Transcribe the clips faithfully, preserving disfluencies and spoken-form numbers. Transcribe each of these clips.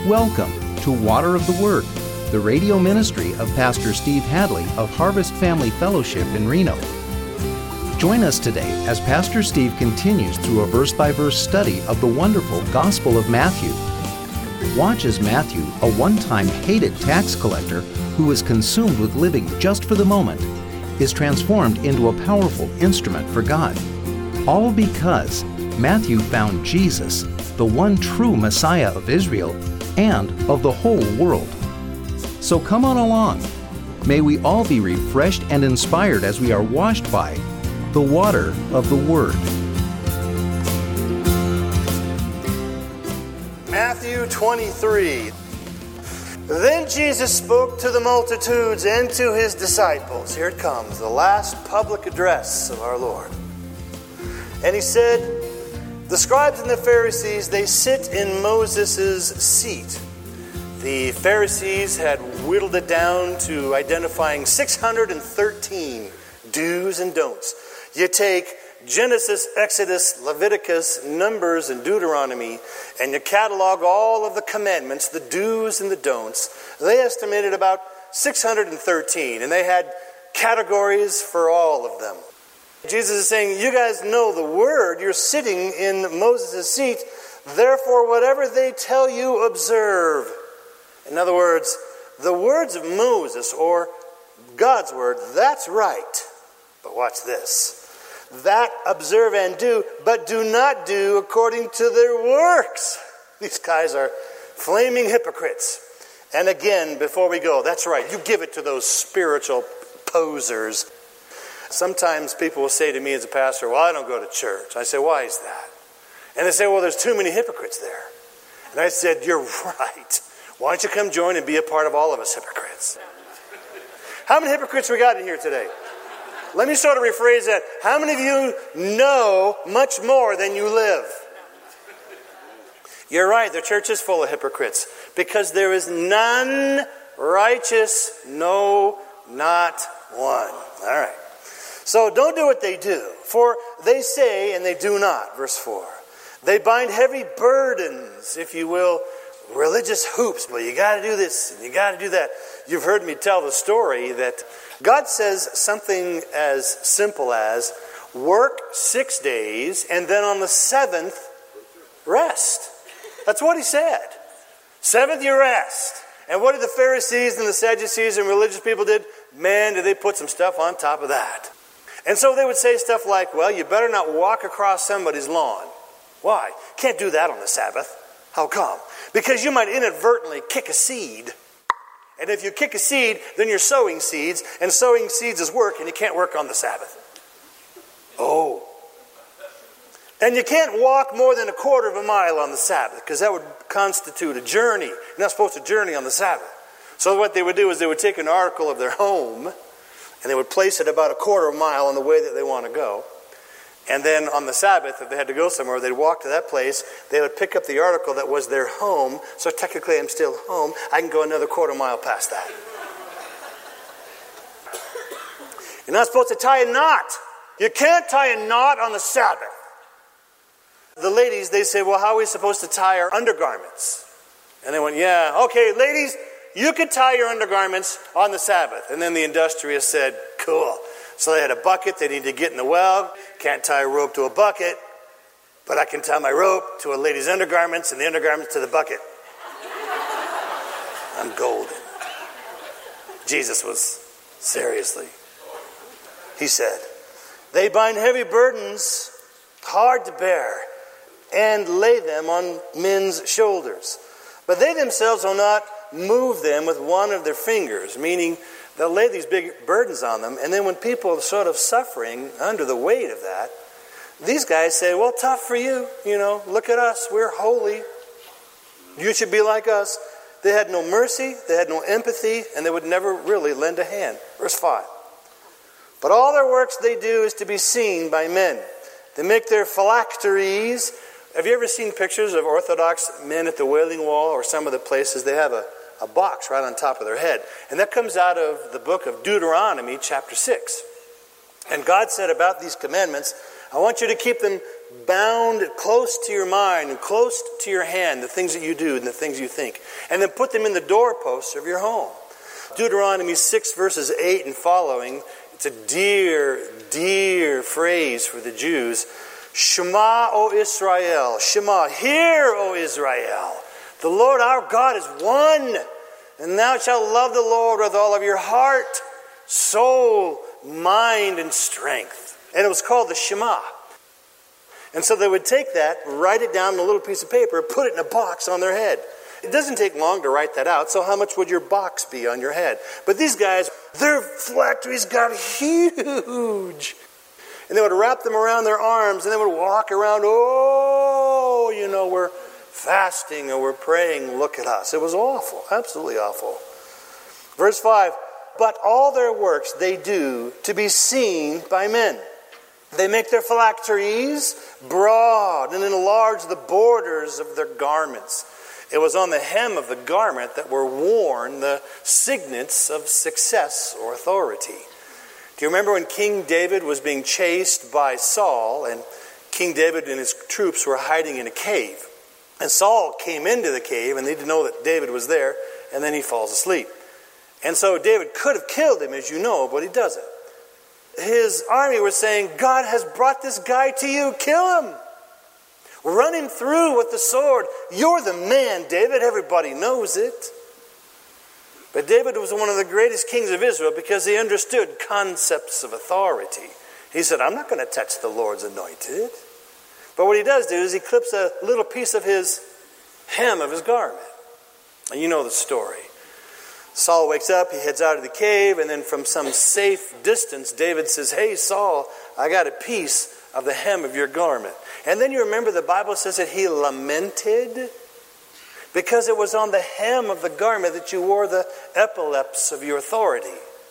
Welcome to Water of the Word, the radio ministry of Pastor Steve Hadley of Harvest Family Fellowship in Reno. Join us today as Pastor Steve continues through a verse-by-verse study of the wonderful Gospel of Matthew. Watch as Matthew, a one-time hated tax collector who was consumed with living just for the moment, is transformed into a powerful instrument for God. All because Matthew found Jesus, the one true Messiah of Israel and of the whole world. So come on along. May we all be refreshed and inspired as we are washed by the water of the Word. Matthew twenty-three. Then Jesus spoke to the multitudes and to his disciples. Here it comes, the last public address of our Lord. And he said, the scribes and the Pharisees, they sit in Moses' seat. The Pharisees had whittled it down to identifying six hundred thirteen do's and don'ts. You take Genesis, Exodus, Leviticus, Numbers, and Deuteronomy, and you catalog all of the commandments, the do's and the don'ts. They estimated about six hundred thirteen, and they had categories for all of them. Jesus is saying, you guys know the Word. You're sitting in Moses' seat. Therefore, whatever they tell you, observe. In other words, the words of Moses, or God's Word, that's right. But watch this. That observe and do, but do not do according to their works. These guys are flaming hypocrites. And again, before we go, that's right, you give it to those spiritual posers. Sometimes people will say to me as a pastor, well, I don't go to church. I say, why is that? And they say, well, there's too many hypocrites there. And I said, you're right. Why don't you come join and be a part of all of us hypocrites? How many hypocrites we got in here today? Let me sort of rephrase that. How many of you know much more than you live? You're right, the church is full of hypocrites. Because there is none righteous, no, not one. All right. So don't do what they do. For they say and they do not. Verse four. They bind heavy burdens, if you will, religious hoops. Well, you got to do this and you got to do that. You've heard me tell the story that God says something as simple as work six days and then on the seventh, rest. That's what he said. Seventh, you rest. And what did the Pharisees and the Sadducees and religious people did? Man, did they put some stuff on top of that. And so they would say stuff like, well, you better not walk across somebody's lawn. Why? Can't do that on the Sabbath. How come? Because you might inadvertently kick a seed. And if you kick a seed, then you're sowing seeds. And sowing seeds is work, and you can't work on the Sabbath. Oh. And you can't walk more than a quarter of a mile on the Sabbath, because that would constitute a journey. You're not supposed to journey on the Sabbath. So what they would do is they would take an article of their home, and they would place it about a quarter of a mile on the way that they want to go. And then on the Sabbath, if they had to go somewhere, they'd walk to that place. They would pick up the article that was their home. So technically, I'm still home. I can go another quarter mile past that. You're not supposed to tie a knot. You can't tie a knot on the Sabbath. The ladies, they say, well, how are we supposed to tie our undergarments? And they went, yeah, okay, ladies, you can tie your undergarments on the Sabbath. And then the industrious said, cool. So they had a bucket. They need to get in the well. Can't tie a rope to a bucket. But I can tie my rope to a lady's undergarments and the undergarments to the bucket. I'm golden. Jesus was, seriously. He said, they bind heavy burdens, hard to bear, and lay them on men's shoulders. But they themselves will not move them with one of their fingers, meaning they'll lay these big burdens on them, and then when people are sort of suffering under the weight of that, these guys say, well, tough for you, you know, look at us, we're holy. You should be like us. They had no mercy, they had no empathy, and they would never really lend a hand. Verse five. But all their works they do is to be seen by men. They make their phylacteries. Have you ever seen pictures of Orthodox men at the Wailing Wall or some of the places? They have a, a box right on top of their head. And that comes out of the book of Deuteronomy, chapter six. And God said about these commandments, I want you to keep them bound close to your mind and close to your hand, the things that you do and the things you think. And then put them in the doorposts of your home. Deuteronomy six verses eight and following, it's a dear, dear phrase for the Jews. Shema, O Israel. Shema, hear, O Israel. The Lord our God is one. And thou shalt love the Lord with all of your heart, soul, mind, and strength. And it was called the Shema. And so they would take that, write it down on a little piece of paper, put it in a box on their head. It doesn't take long to write that out, so how much would your box be on your head? But these guys, their phylacteries got huge. And they would wrap them around their arms, and they would walk around, oh, you know, we're fasting or we're praying, look at us. It was awful, absolutely awful. Verse five, but all their works they do to be seen by men. They make their phylacteries broad and enlarge the borders of their garments. It was on the hem of the garment that were worn the signets of success or authority. Do you remember when King David was being chased by Saul, and King David and his troops were hiding in a cave? And Saul came into the cave, and they didn't know that David was there, and then he falls asleep. And so David could have killed him, as you know, but he doesn't. His army was saying, God has brought this guy to you, kill him. Run him through with the sword. You're the man, David. Everybody knows it. But David was one of the greatest kings of Israel because he understood concepts of authority. He said, I'm not going to touch the Lord's anointed. But what he does do is he clips a little piece of his hem of his garment. And you know the story. Saul wakes up, he heads out of the cave, and then from some safe distance, David says, hey, Saul, I got a piece of the hem of your garment. And then you remember the Bible says that he lamented because it was on the hem of the garment that you wore the epaulets of your authority.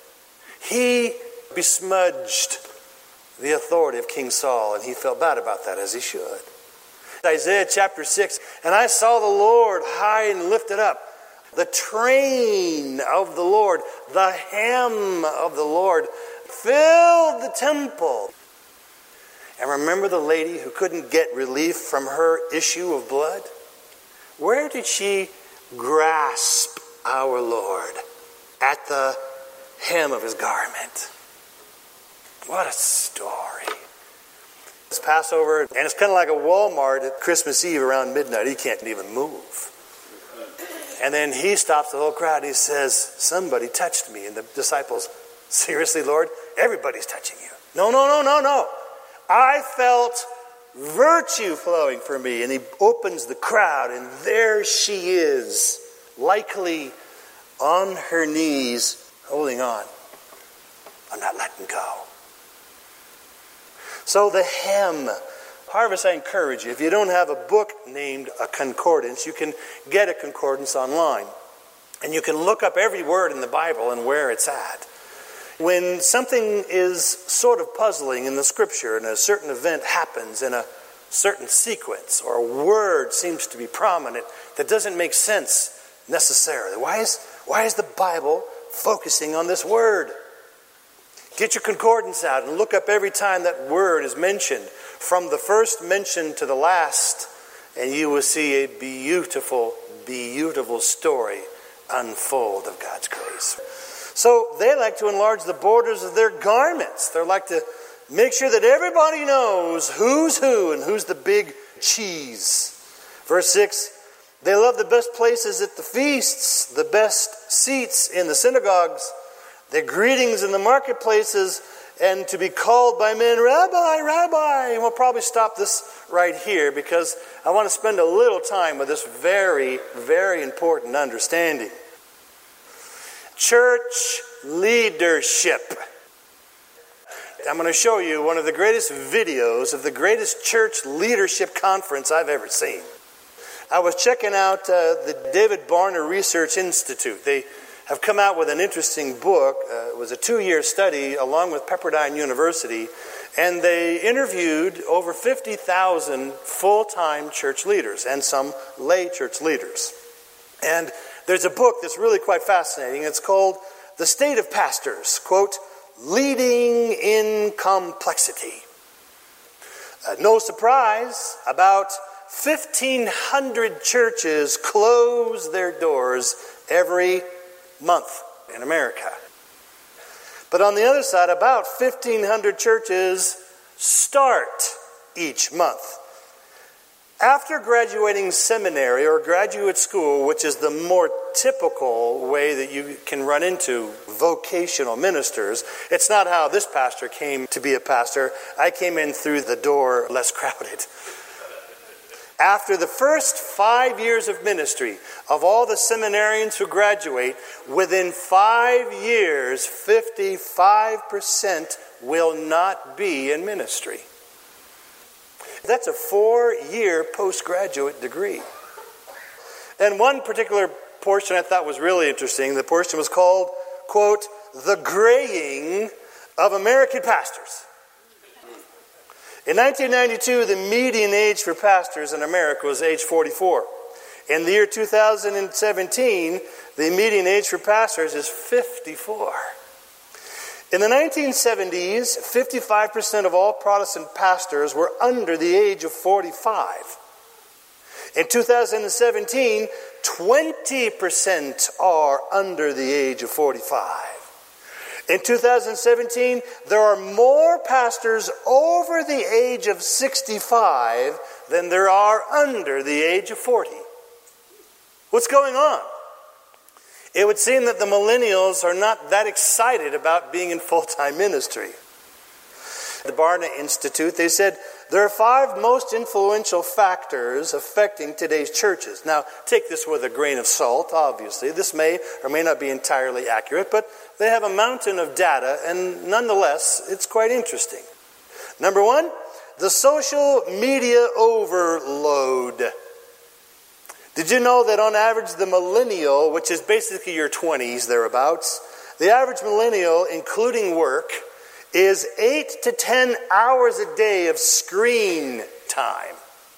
He besmudged the authority of King Saul, and he felt bad about that, as he should. Isaiah chapter six, and I saw the Lord high and lifted up, the train of the Lord, the hem of the Lord filled the temple. And remember the lady who couldn't get relief from her issue of blood? Where did she grasp our Lord? At the hem of his garment. What a story. It's Passover, and it's kind of like a Walmart at Christmas Eve around midnight. He can't even move. And then he stops the whole crowd. He says, somebody touched me. And the disciples, seriously, Lord? Everybody's touching you. No, no, no, no, no. I felt virtue flowing from me. And he opens the crowd, and there she is, likely on her knees, holding on. I'm not letting go. So the hem. Harvest, I encourage you, if you don't have a book named a concordance, you can get a concordance online. And you can look up every word in the Bible and where it's at. When something is sort of puzzling in the Scripture and a certain event happens in a certain sequence, or a word seems to be prominent that doesn't make sense necessarily, why is, why is the Bible focusing on this word? Get your concordance out and look up every time that word is mentioned, from the first mention to the last, and you will see a beautiful, beautiful story unfold of God's grace. So they like to enlarge the borders of their garments. They like to make sure that everybody knows who's who and who's the big cheese. Verse six, they love the best places at the feasts, the best seats in the synagogues, their greetings in the marketplaces, and to be called by men, Rabbi, Rabbi. And we'll probably stop this right here because I want to spend a little time with this very, very important understanding. Church leadership. I'm going to show you one of the greatest videos of the greatest church leadership conference I've ever seen. I was checking out uh, the David Barner Research Institute. They have come out with an interesting book. Uh, it was a two-year study along with Pepperdine University, and they interviewed over fifty thousand full-time church leaders and some lay church leaders. And there's a book that's really quite fascinating. It's called The State of Pastors, quote, Leading in Complexity. Uh, no surprise, about fifteen hundred churches close their doors every month in America. But on the other side, about fifteen hundred churches start each month. After graduating seminary or graduate school, which is the more typical way that you can run into vocational ministers, it's not how this pastor came to be a pastor. I came in through the door less crowded. After the first five years of ministry, of all the seminarians who graduate, within five years, fifty-five percent will not be in ministry. That's a four-year postgraduate degree. And one particular portion I thought was really interesting. The portion was called, quote, "The Graying of American Pastors." In nineteen ninety-two, the median age for pastors in America was age forty-four. In the year two thousand seventeen, the median age for pastors is fifty-four. In the nineteen seventies, fifty-five percent of all Protestant pastors were under the age of forty-five. In two thousand seventeen, twenty percent are under the age of forty-five. In two thousand seventeen, there are more pastors over the age of sixty-five than there are under the age of forty. What's going on? It would seem that the millennials are not that excited about being in full-time ministry. The Barna Institute, they said, there are five most influential factors affecting today's churches. Now, take this with a grain of salt, obviously. This may or may not be entirely accurate, but they have a mountain of data, and nonetheless, it's quite interesting. Number one, the social media overload. Did you know that on average the millennial, which is basically your twenties, thereabouts, the average millennial, including work, is eight to ten hours a day of screen time.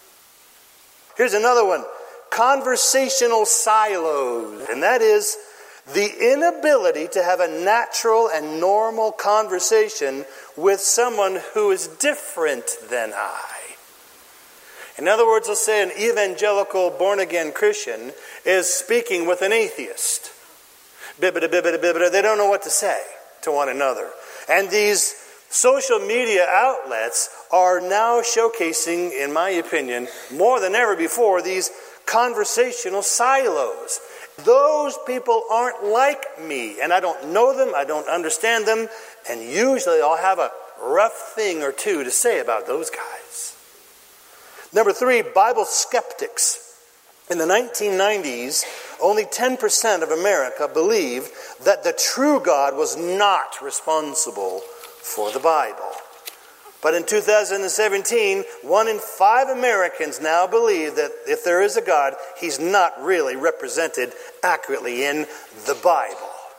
Here's another one, conversational silos, and that is the inability to have a natural and normal conversation with someone who is different than I. In other words, let's say an evangelical born-again Christian is speaking with an atheist. Bibbida, bibbida, bibbida. They don't know what to say to one another. And these social media outlets are now showcasing, in my opinion, more than ever before, these conversational silos. Those people aren't like me, and I don't know them, I don't understand them, and usually I'll have a rough thing or two to say about those guys. Number three, Bible skeptics. In the nineteen nineties, only ten percent of America believed that the true God was not responsible for the Bible. But in two thousand seventeen, one in five Americans now believe that if there is a God, he's not really represented accurately in the Bible.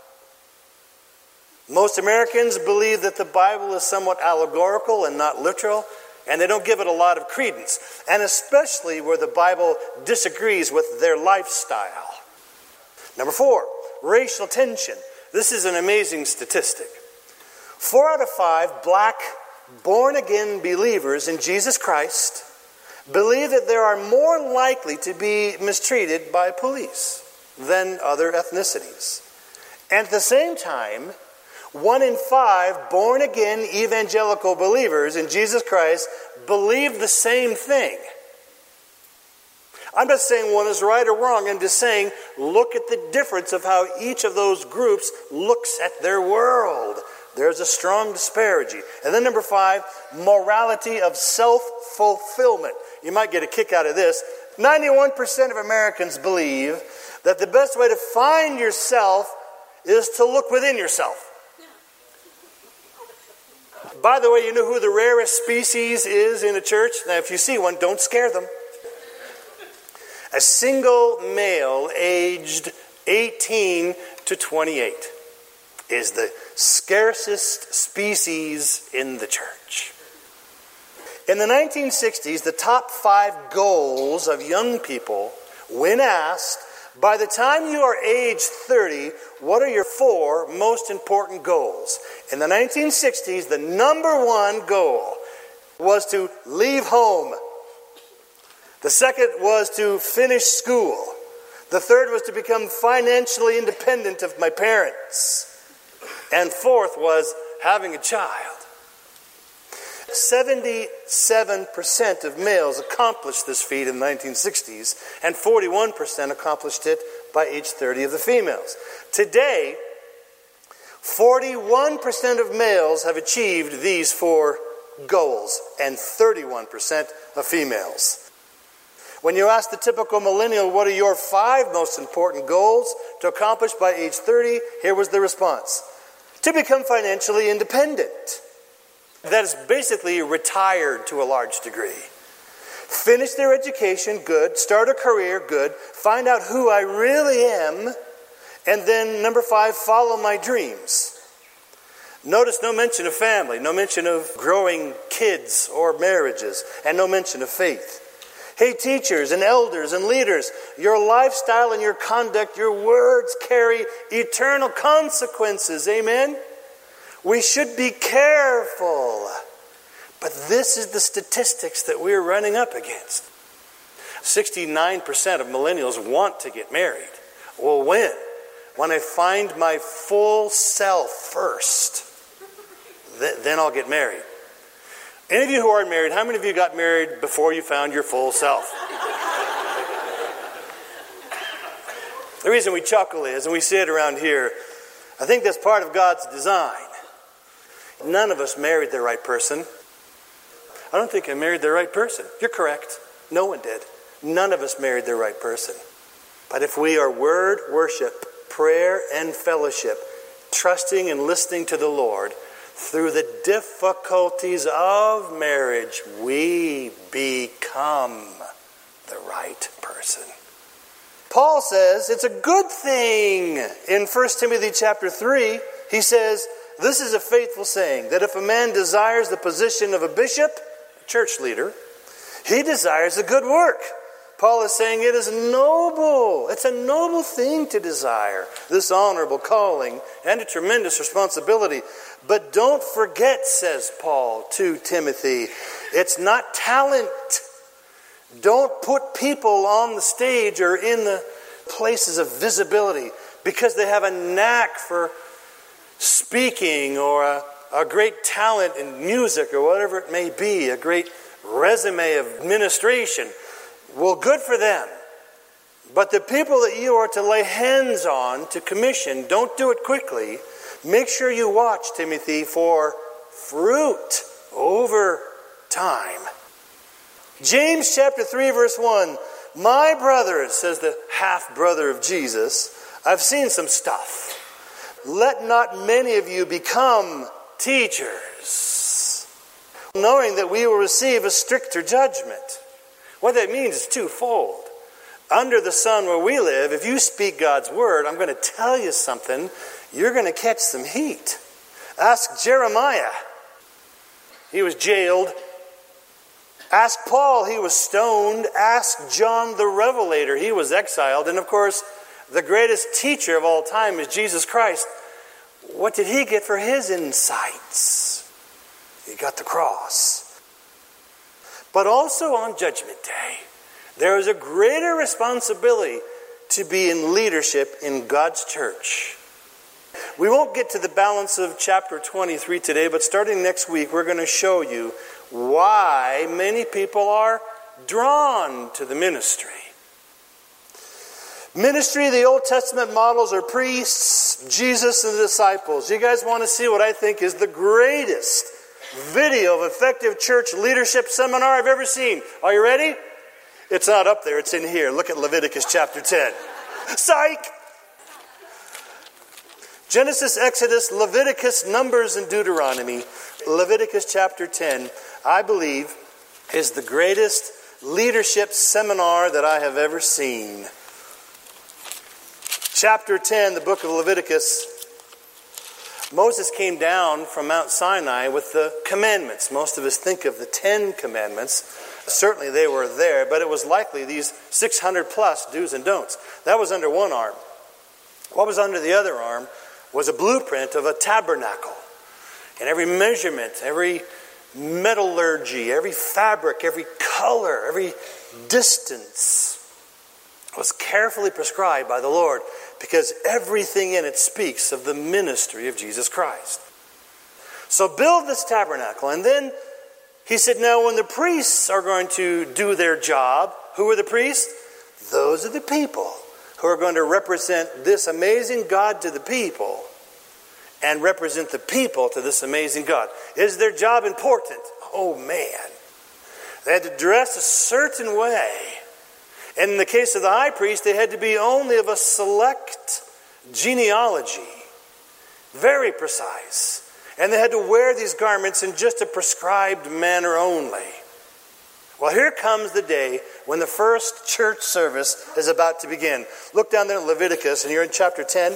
Most Americans believe that the Bible is somewhat allegorical and not literal, and they don't give it a lot of credence, and especially where the Bible disagrees with their lifestyle. Number four, racial tension. This is an amazing statistic. Four out of five black born-again believers in Jesus Christ believe that they are more likely to be mistreated by police than other ethnicities. And at the same time, one in five born-again evangelical believers in Jesus Christ believe the same thing. I'm not saying one is right or wrong. I'm just saying look at the difference of how each of those groups looks at their world. There's a strong disparity. And then number five, morality of self-fulfillment. You might get a kick out of this. ninety-one percent of Americans believe that the best way to find yourself is to look within yourself. By the way, you know who the rarest species is in a church? Now, if you see one, don't scare them. A single male aged eighteen to twenty-eight is the scarcest species in the church. In the nineteen sixties, the top five goals of young people, when asked, by the time you are age thirty, what are your four most important goals? In the nineteen sixties, the number one goal was to leave home. The second was to finish school. The third was to become financially independent of my parents. And fourth was having a child. seventy-seven percent of males accomplished this feat in the nineteen sixties, and forty-one percent accomplished it by age thirty of the females. Today, forty-one percent of males have achieved these four goals, and thirty-one percent of females. When you ask the typical millennial, what are your five most important goals to accomplish by age thirty? Here was the response. To become financially independent. That is basically retired to a large degree. Finish their education, good. Start a career, good. Find out who I really am. And then, number five, follow my dreams. Notice no mention of family, no mention of growing kids or marriages, and no mention of faith. Hey, teachers and elders and leaders, your lifestyle and your conduct, your words carry eternal consequences. Amen? We should be careful. But this is the statistics that we're running up against. sixty-nine percent of millennials want to get married. Well, when? When I find my full self first. Th- then I'll get married. Any of you who are married, how many of you got married before you found your full self? The reason we chuckle is, and we say it around here, I think that's part of God's design. None of us married the right person. I don't think I married the right person. You're correct. No one did. None of us married the right person. But if we are word, worship, prayer, and fellowship, trusting and listening to the Lord, through the difficulties of marriage, we become the right person. Paul says it's a good thing. In First Timothy chapter three, he says, this is a faithful saying, that if a man desires the position of a bishop, a church leader, he desires a good work. Paul is saying it is noble. It's a noble thing to desire this honorable calling and a tremendous responsibility. But don't forget, says Paul to Timothy, it's not talent. Don't put people on the stage or in the places of visibility because they have a knack for speaking or a, a great talent in music or whatever it may be, a great resume of administration. Well, good for them. But the people that you are to lay hands on, to commission, don't do it quickly. Make sure you watch, Timothy, for fruit over time. James chapter three, verse one. My brothers, says the half-brother of Jesus, I've seen some stuff. Let not many of you become teachers, knowing that we will receive a stricter judgment. What that means is twofold. Under the sun where we live, if you speak God's word, I'm going to tell you something, you're going to catch some heat. Ask Jeremiah. He was jailed. Ask Paul. He was stoned. Ask John the Revelator. He was exiled. And of course, the greatest teacher of all time is Jesus Christ. What did he get for his insights? He got the cross. But also on Judgment Day, there is a greater responsibility to be in leadership in God's church. We won't get to the balance of chapter twenty-three today, but starting next week, we're going to show you why many people are drawn to the ministry. Ministry, the Old Testament models are priests, Jesus, and the disciples. You guys want to see what I think is the greatest video of effective church leadership seminar I've ever seen. Are you ready? It's not up there, it's in here. Look at Leviticus chapter ten. Psych! Genesis, Exodus, Leviticus, Numbers, and Deuteronomy. Leviticus chapter ten, I believe, is the greatest leadership seminar that I have ever seen. Chapter ten, the book of Leviticus. Moses came down from Mount Sinai with the commandments. Most of us think of the Ten Commandments. Certainly they were there, but it was likely these six hundred plus do's and don'ts. That was under one arm. What was under the other arm was a blueprint of a tabernacle. And every measurement, every metallurgy, every fabric, every color, every distance was carefully prescribed by the Lord, because everything in it speaks of the ministry of Jesus Christ. So build this tabernacle. And then he said, now when the priests are going to do their job, who are the priests? Those are the people who are going to represent this amazing God to the people and represent the people to this amazing God. Is their job important? Oh man. They had to dress a certain way. And in the case of the high priest, they had to be only of a select genealogy. Very precise. And they had to wear these garments in just a prescribed manner only. Well, here comes the day when the first church service is about to begin. Look down there in Leviticus, and you're in chapter ten.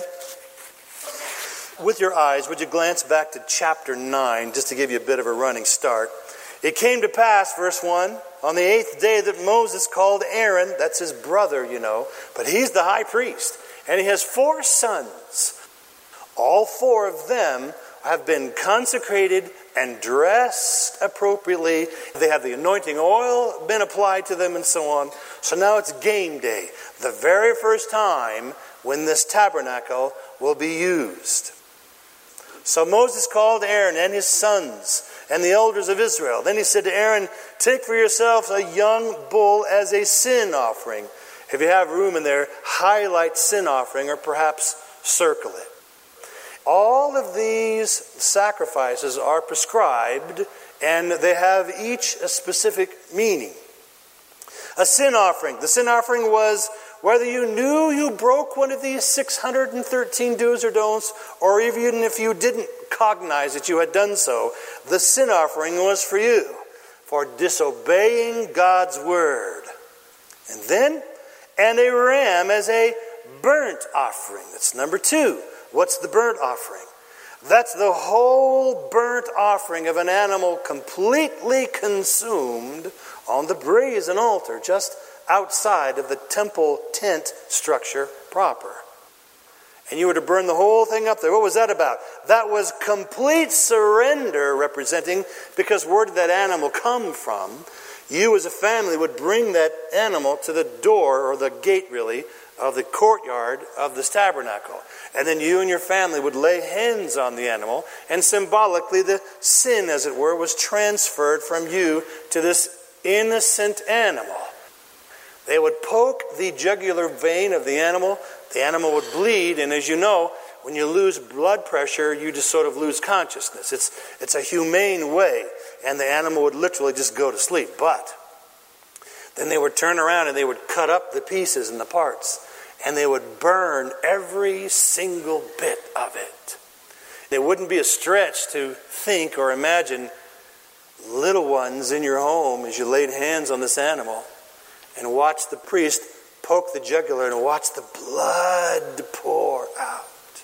With your eyes, would you glance back to chapter nine, just to give you a bit of a running start. It came to pass, verse one, on the eighth day that Moses called Aaron, that's his brother, you know, but he's the high priest, and he has four sons. All four of them have been consecrated and dressed appropriately. They have the anointing oil been applied to them and so on. So now it's game day, the very first time when this tabernacle will be used. So Moses called Aaron and his sons and the elders of Israel. Then he said to Aaron, take for yourselves a young bull as a sin offering. If you have room in there, highlight sin offering or perhaps circle it. All of these sacrifices are prescribed, and they have each a specific meaning. A sin offering. The sin offering was whether you knew you broke one of these six hundred thirteen do's or don'ts, or even if you didn't cognize that you had done so, the sin offering was for you, for disobeying God's word. And then, and a ram as a burnt offering. That's number two. What's the burnt offering? That's the whole burnt offering of an animal completely consumed on the brazen altar, just outside of the temple tent structure proper. And you were to burn the whole thing up there. What was that about? That was complete surrender, representing, because where did that animal come from? You as a family would bring that animal to the door, or the gate really, of the courtyard of this tabernacle. And then you and your family would lay hands on the animal, and symbolically the sin, as it were, was transferred from you to this innocent animal. They would poke the jugular vein of the animal. The animal would bleed, and as you know, when you lose blood pressure, you just sort of lose consciousness. It's, it's a humane way, and the animal would literally just go to sleep. But then they would turn around and they would cut up the pieces and the parts, and they would burn every single bit of it. It wouldn't be a stretch to think or imagine little ones in your home as you laid hands on this animal and watch the priest poke the jugular and watch the blood pour out.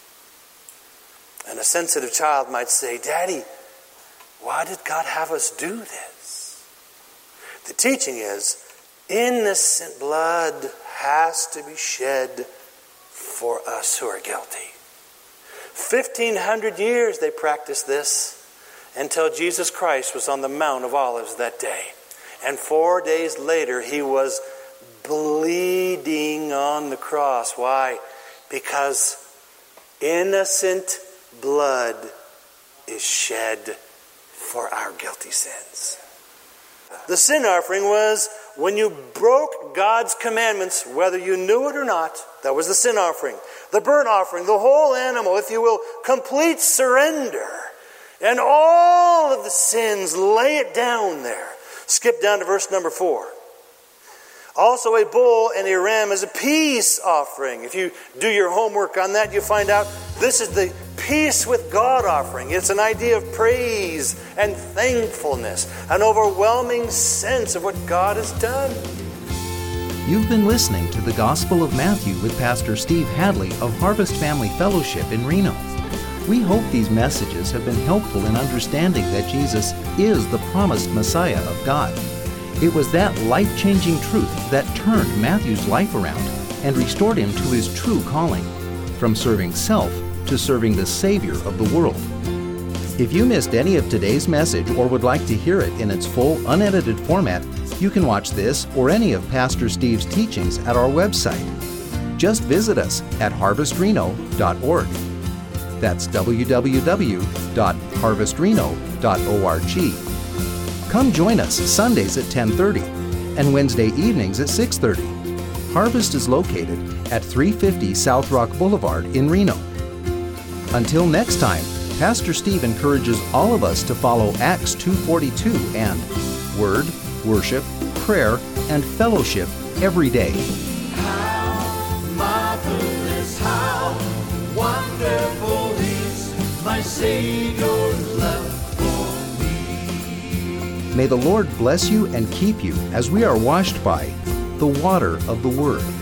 And a sensitive child might say, Daddy, why did God have us do this? The teaching is, innocent blood has to be shed for us who are guilty. Fifteen hundred years they practiced this until Jesus Christ was on the Mount of Olives that day. And four days later he was bleeding on the cross. Why? Because innocent blood is shed for our guilty sins. The sin offering was when you broke God's commandments, whether you knew it or not. That was the sin offering. The burnt offering, the whole animal, if you will, complete surrender. And all of the sins, lay it down there. Skip down to verse number four. Also a bull and a ram as a peace offering. If you do your homework on that, you find out this is the peace with God offering. It's an idea of praise and thankfulness, an overwhelming sense of what God has done. You've been listening to the Gospel of Matthew with Pastor Steve Hadley of Harvest Family Fellowship in Reno. We hope these messages have been helpful in understanding that Jesus is the promised Messiah of God. It was that life-changing truth that turned Matthew's life around and restored him to his true calling, from serving self to serving the Savior of the world. If you missed any of today's message or would like to hear it in its full, unedited format, you can watch this or any of Pastor Steve's teachings at our website. Just visit us at harvest reno dot org. That's w w w dot harvest reno dot org. Come join us Sundays at ten thirty and Wednesday evenings at six thirty. Harvest is located at three fifty South Rock Boulevard in Reno. Until next time, Pastor Steve encourages all of us to follow Acts two forty-two and Word, Worship, Prayer, and Fellowship every day. How marvelous, how wonderful is my Savior's love for me. May the Lord bless you and keep you as we are washed by the water of the Word.